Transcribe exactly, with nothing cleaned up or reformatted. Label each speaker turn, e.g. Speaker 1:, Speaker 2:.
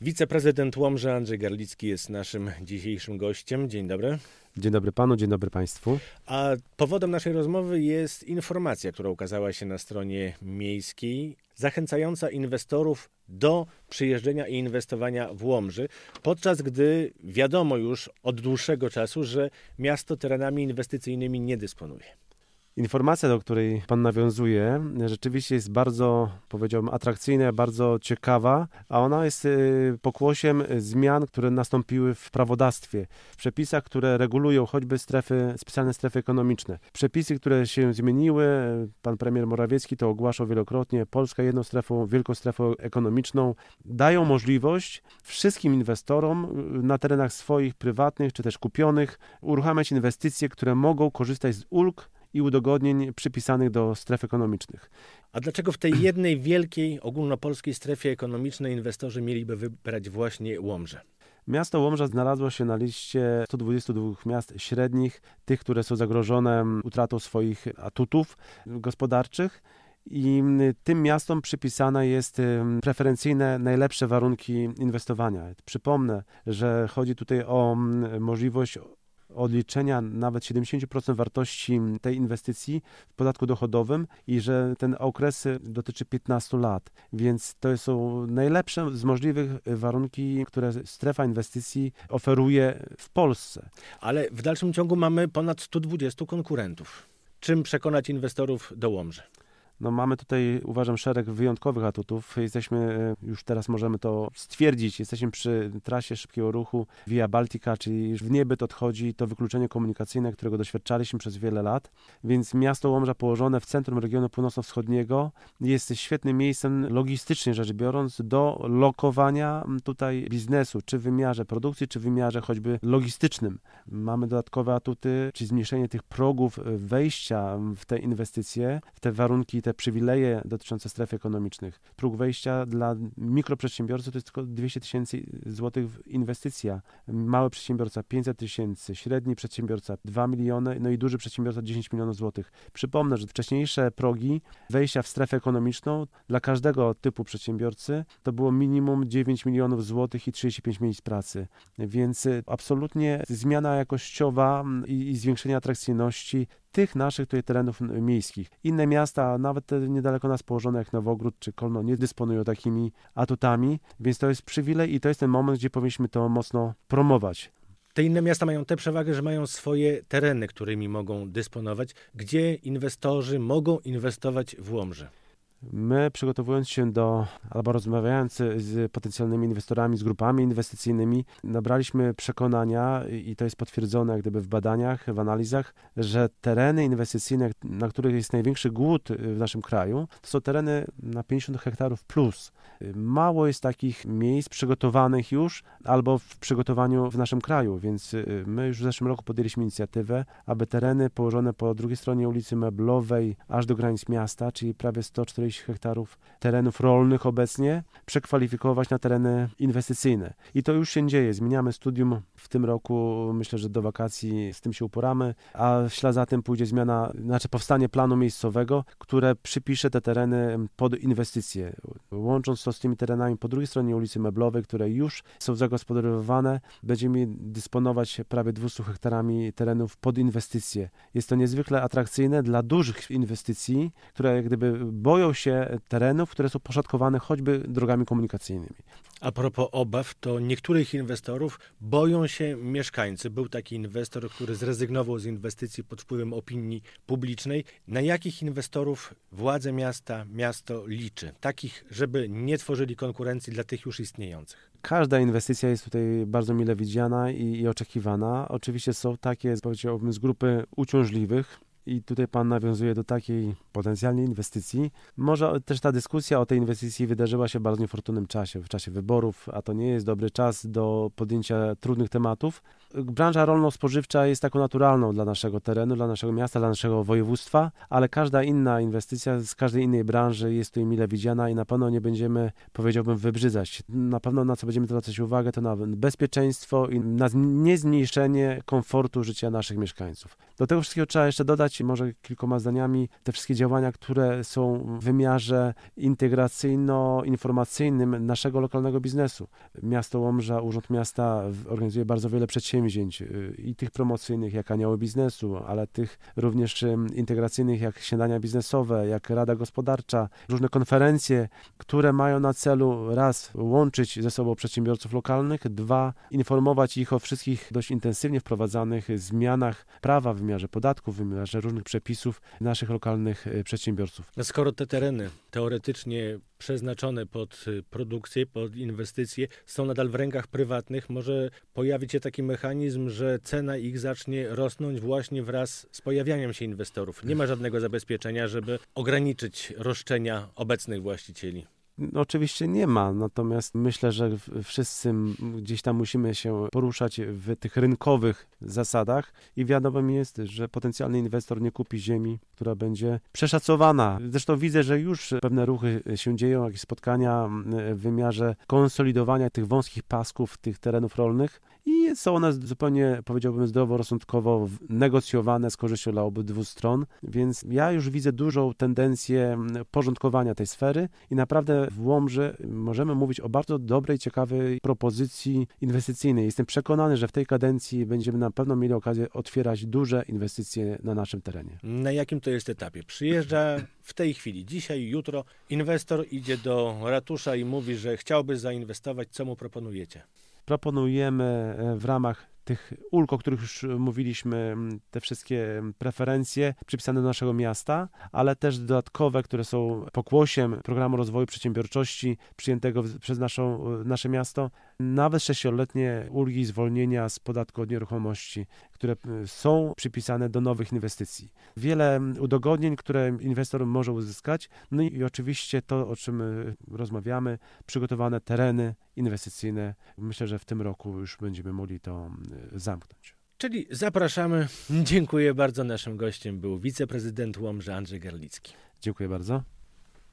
Speaker 1: Wiceprezydent Łomży Andrzej Garlicki jest naszym dzisiejszym gościem. Dzień dobry.
Speaker 2: Dzień dobry panu, dzień dobry państwu.
Speaker 1: A powodem naszej rozmowy jest informacja, która ukazała się na stronie miejskiej, zachęcająca inwestorów do przyjeżdżenia i inwestowania w Łomży, podczas gdy wiadomo już od dłuższego czasu, że miasto terenami inwestycyjnymi nie dysponuje.
Speaker 2: Informacja, do której pan nawiązuje, rzeczywiście jest bardzo, powiedziałbym, atrakcyjna, bardzo ciekawa, a ona jest pokłosiem zmian, które nastąpiły w prawodawstwie, w przepisach, które regulują choćby strefy, specjalne strefy ekonomiczne. Przepisy, które się zmieniły, pan premier Morawiecki to ogłaszał wielokrotnie, Polska jedną strefą, wielką strefą ekonomiczną, dają możliwość wszystkim inwestorom na terenach swoich, prywatnych czy też kupionych, uruchamiać inwestycje, które mogą korzystać z ulg i udogodnień przypisanych do stref ekonomicznych.
Speaker 1: A dlaczego w tej jednej wielkiej, ogólnopolskiej strefie ekonomicznej inwestorzy mieliby wybrać właśnie Łomżę?
Speaker 2: Miasto Łomża znalazło się na liście stu dwudziestu dwóch miast średnich, tych, które są zagrożone utratą swoich atutów gospodarczych. I tym miastom przypisane jest preferencyjne, najlepsze warunki inwestowania. Przypomnę, że chodzi tutaj o możliwość odliczenia nawet siedemdziesiąt procent wartości tej inwestycji w podatku dochodowym i że ten okres dotyczy piętnastu lat. Więc to są najlepsze z możliwych warunki, które strefa inwestycji oferuje w Polsce.
Speaker 1: Ale w dalszym ciągu mamy ponad stu dwudziestu konkurentów. Czym przekonać inwestorów do Łomży?
Speaker 2: No mamy tutaj, uważam, szereg wyjątkowych atutów. Jesteśmy, już teraz możemy to stwierdzić, jesteśmy przy trasie szybkiego ruchu Via Baltica, czyli w niebyt odchodzi to wykluczenie komunikacyjne, którego doświadczaliśmy przez wiele lat. Więc miasto Łomża położone w centrum regionu północno-wschodniego jest świetnym miejscem logistycznie rzecz biorąc do lokowania tutaj biznesu, czy w wymiarze produkcji, czy w wymiarze choćby logistycznym. Mamy dodatkowe atuty, czyli zmniejszenie tych progów wejścia w te inwestycje, w te warunki, te przywileje dotyczące stref ekonomicznych. Próg wejścia dla mikroprzedsiębiorcy to jest tylko dwieście tysięcy złotych inwestycja. Mały przedsiębiorca pięćset tysięcy, średni przedsiębiorca dwa miliony, no i duży przedsiębiorca dziesięć milionów złotych. Przypomnę, że wcześniejsze progi wejścia w strefę ekonomiczną dla każdego typu przedsiębiorcy to było minimum dziewięć milionów złotych i trzydzieści pięć miejsc pracy. Więc absolutnie zmiana jakościowa i, i zwiększenie atrakcyjności tych naszych tutaj terenów miejskich. Inne miasta, nawet te niedaleko nas położone jak Nowogród czy Kolno, nie dysponują takimi atutami, więc to jest przywilej i to jest ten moment, gdzie powinniśmy to mocno promować.
Speaker 1: Te inne miasta mają tę przewagę, że mają swoje tereny, którymi mogą dysponować, gdzie inwestorzy mogą inwestować w Łomży.
Speaker 2: My, przygotowując się do, albo rozmawiając z potencjalnymi inwestorami, z grupami inwestycyjnymi, nabraliśmy przekonania, i to jest potwierdzone jak gdyby w badaniach, w analizach, że tereny inwestycyjne, na których jest największy głód w naszym kraju, to są tereny na pięćdziesiąt hektarów plus. Mało jest takich miejsc przygotowanych już, albo w przygotowaniu w naszym kraju, więc my już w zeszłym roku podjęliśmy inicjatywę, aby tereny położone po drugiej stronie ulicy Meblowej, aż do granic miasta, czyli prawie sto czterdzieści hektarów terenów rolnych obecnie, przekwalifikować na tereny inwestycyjne. I to już się dzieje. Zmieniamy studium w tym roku. Myślę, że do wakacji z tym się uporamy, a w ślad za tym pójdzie zmiana, znaczy powstanie planu miejscowego, które przypisze te tereny pod inwestycje. Łącząc to z tymi terenami po drugiej stronie ulicy Meblowej, które już są zagospodarowane, będziemy dysponować prawie dwieście hektarami terenów pod inwestycje. Jest to niezwykle atrakcyjne dla dużych inwestycji, które jak gdyby boją się terenów, które są poszatkowane choćby drogami komunikacyjnymi.
Speaker 1: A propos obaw, to niektórych inwestorów boją się mieszkańcy. Był taki inwestor, który zrezygnował z inwestycji pod wpływem opinii publicznej. Na jakich inwestorów władze miasta, miasto liczy? Takich, żeby nie tworzyli konkurencji dla tych już istniejących.
Speaker 2: Każda inwestycja jest tutaj bardzo mile widziana i, i oczekiwana. Oczywiście są takie, powiedziałbym, z grupy uciążliwych. I tutaj pan nawiązuje do takiej potencjalnej inwestycji. Może też ta dyskusja o tej inwestycji wydarzyła się w bardzo niefortunnym czasie, w czasie wyborów, a to nie jest dobry czas do podjęcia trudnych tematów. Branża rolno-spożywcza jest taką naturalną dla naszego terenu, dla naszego miasta, dla naszego województwa, ale każda inna inwestycja z każdej innej branży jest tutaj mile widziana i na pewno nie będziemy, powiedziałbym, wybrzydzać. Na pewno na co będziemy zwracać uwagę, to na bezpieczeństwo i na niezmniejszenie komfortu życia naszych mieszkańców. Do tego wszystkiego trzeba jeszcze dodać podsumować może kilkoma zdaniami te wszystkie działania, które są w wymiarze integracyjno-informacyjnym naszego lokalnego biznesu. Miasto Łomża, Urząd Miasta organizuje bardzo wiele przedsięwzięć i tych promocyjnych jak Anioły Biznesu, ale tych również integracyjnych jak śniadania biznesowe, jak Rada Gospodarcza, różne konferencje, które mają na celu raz łączyć ze sobą przedsiębiorców lokalnych, dwa informować ich o wszystkich dość intensywnie wprowadzanych zmianach prawa w wymiarze podatków, w wymiarze różnych przepisów naszych lokalnych przedsiębiorców.
Speaker 1: Skoro te tereny teoretycznie przeznaczone pod produkcję, pod inwestycje są nadal w rękach prywatnych, może pojawić się taki mechanizm, że cena ich zacznie rosnąć właśnie wraz z pojawianiem się inwestorów. Nie ma żadnego zabezpieczenia, żeby ograniczyć roszczenia obecnych właścicieli.
Speaker 2: No, oczywiście nie ma, natomiast myślę, że wszyscy gdzieś tam musimy się poruszać w tych rynkowych zasadach i wiadomo jest, że potencjalny inwestor nie kupi ziemi, która będzie przeszacowana. Zresztą widzę, że już pewne ruchy się dzieją, jakieś spotkania w wymiarze konsolidowania tych wąskich pasków, tych terenów rolnych i są one zupełnie, powiedziałbym, zdroworozsądkowo negocjowane z korzyścią dla obydwu stron, więc ja już widzę dużą tendencję porządkowania tej sfery i naprawdę w Łomży możemy mówić o bardzo dobrej, ciekawej propozycji inwestycyjnej. Jestem przekonany, że w tej kadencji będziemy na pewno mieli okazję otwierać duże inwestycje na naszym terenie.
Speaker 1: Na jakim to jest etapie? Przyjeżdża w tej chwili, dzisiaj, jutro, inwestor idzie do ratusza i mówi, że chciałby zainwestować. Co mu proponujecie?
Speaker 2: Proponujemy w ramach tych ulg, o których już mówiliśmy, te wszystkie preferencje przypisane do naszego miasta, ale też dodatkowe, które są pokłosiem Programu Rozwoju Przedsiębiorczości przyjętego przez naszą, nasze miasto, nawet sześcioletnie ulgi i zwolnienia z podatku od nieruchomości, które są przypisane do nowych inwestycji. Wiele udogodnień, które inwestor może uzyskać, no i oczywiście to, o czym rozmawiamy, przygotowane tereny inwestycyjne. Myślę, że w tym roku już będziemy mogli to zamknąć.
Speaker 1: Czyli zapraszamy. Dziękuję bardzo. Naszym gościem był wiceprezydent Łomży Andrzej Garlicki.
Speaker 2: Dziękuję bardzo.